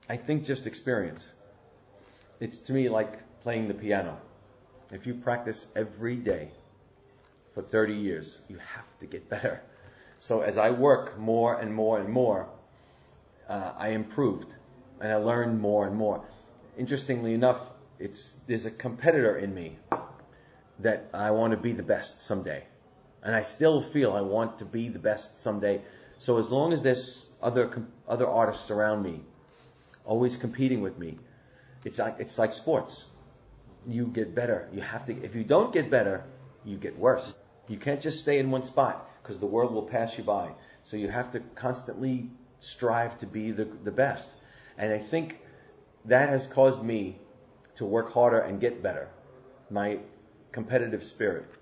I think just experience. It's to me like playing the piano. If you practice every day for 30 years, you have to get better. So as I work more and more and more, I improved and I learned more and more. Interestingly enough, there's a competitor in me that I want to be the best someday. And I still feel I want to be the best someday. So as long as there's other artists around me, always competing with me, it's like sports. You get better. You have to. If you don't get better, you get worse. You can't just stay in one spot because the world will pass you by. So you have to constantly strive to be the best. And I think that has caused me to work harder and get better. My competitive spirit.